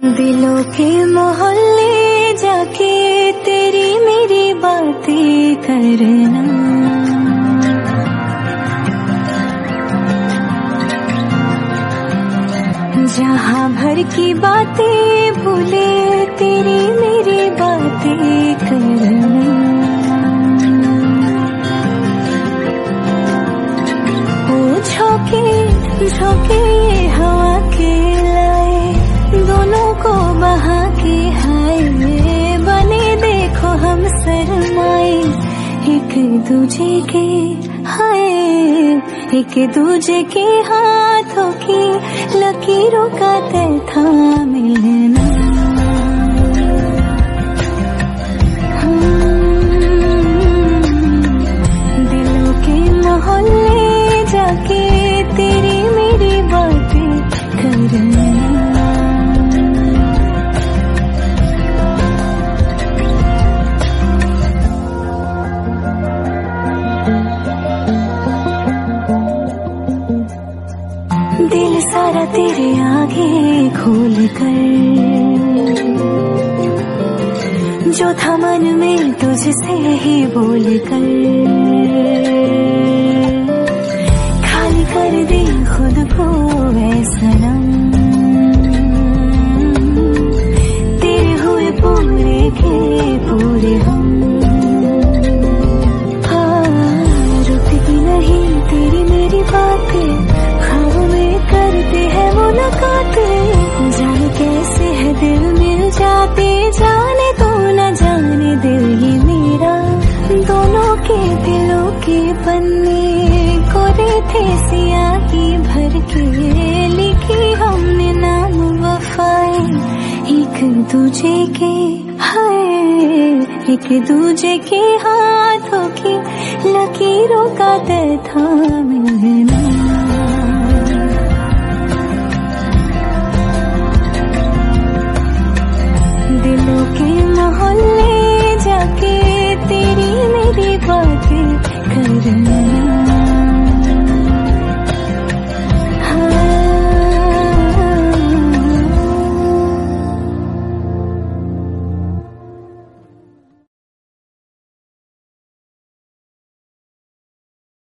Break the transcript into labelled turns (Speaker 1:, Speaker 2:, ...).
Speaker 1: दिलों के मोहल्ले जाके तेरी मेरी बातें करना, जहाँ भर की बातें भूले तेरी मेरी बातें करना। ओ झोंके झोंके ये हवा के लाए, दोनों को बहा के हाय बने देखो हम शर्माए एक दूजे के, हाय एक दूजे के हाथों की लकीरों का तय था मिलना। दिलों के मोहल्ले जाके तेरी मेरी बातें करना। दिल सारा तेरे आगे खोल कर, जो था मन में तुझसे ही बोल कर, खाली कर दे खुद को ऐसा सनम, तेरे हुए पूरे के पूरे हम। रुकती नहीं तेरी मेरी बातें, ख्वाब में करते हैं मुलाकातें, जाने कैसे है दिल मिल जाते, जाने तो न जाने दिल ये मेरा। दोनों के दिलों के पन्ने कोरे थे सियाही भर के, लिखी हमने नाम वफाए एक दूजे के, हाय एक दूजे के हाथों की लकीरों का तय था